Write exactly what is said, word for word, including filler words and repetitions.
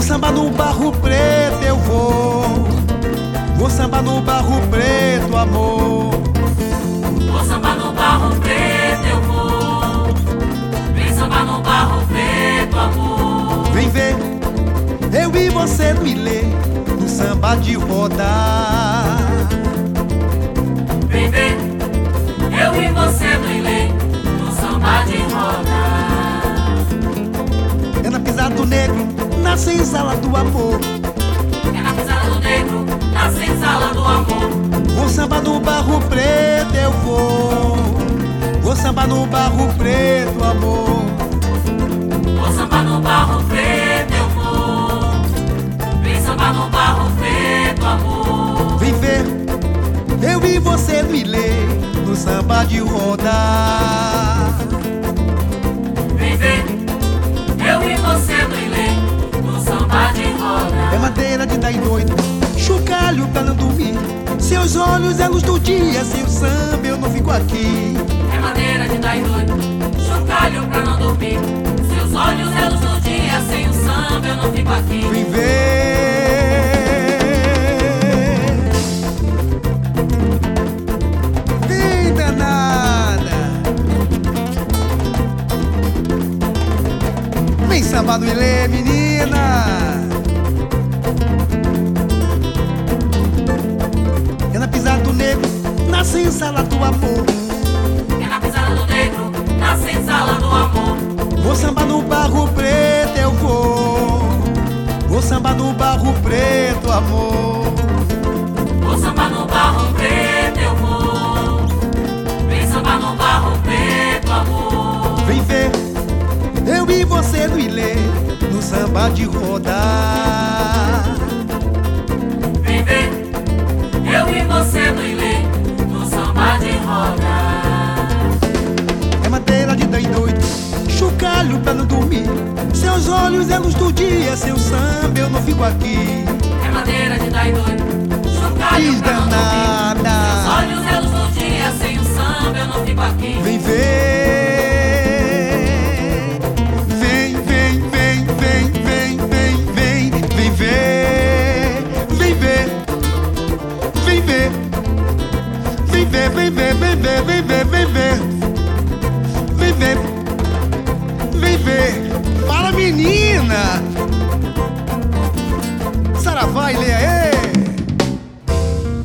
sambar no Barro Preto, eu vou. Vou sambar no Barro Preto, amor. Vou sambar no Barro Preto, eu vou. Vem sambar no Barro Preto, amor. Vem ver, eu e você no ilê, no samba de roda. Vem ver, eu e você no ilê, no samba de roda. É na pisada do negro, na senzala do amor. É na pisada do negro, na senzala do amor. Vou sambar no Barro Preto, eu vou. Vou sambar no Barro Preto, amor. Vou sambar no Barro Preto, eu vou. Vem sambar no Barro Preto, amor. Vem ver, eu e você no ilê, no samba de roda. Vem ver, eu e você no ilê, no samba de roda. É madeira de dar doido, chocalho pra não dormir. Seus olhos é luz do dia, sem o samba eu não fico aqui. É madeira de dar doido, chocalho pra não dormir. Seus olhos é luz do dia, sem o samba eu não fico aqui. Vem ver, vem danada, vem sambar no ilê, menina. É na pisada do negro, na senzala do amor. É na pisada do negro, na senzala do amor. Vou sambar no Barro Preto, eu vou. Vou sambar no Barro Preto, amor. Vou sambar no Barro Preto, eu vou. Vem sambar no Barro Preto, amor. Vem ver, eu e você no ilê, no samba de roda. Vem ver, eu e você no ilê, no samba de roda. É madeira de dar doido, chocalho pra não dormir. Seus olhos é luz do dia, seu samba eu não fico aqui. É madeira de dar doido, chocalho Diz pra não dormir. danada, Seus olhos é luz do dia, sem o samba eu não fico aqui. vem ver, vem, vem, vem, vem, vem, vem, vem, vem ver, vem ver, vem ver, vem ver, vem ver, vem ver, vem ver, vem ver, vem ver, vem ver, fala menina, Saravá e Leia.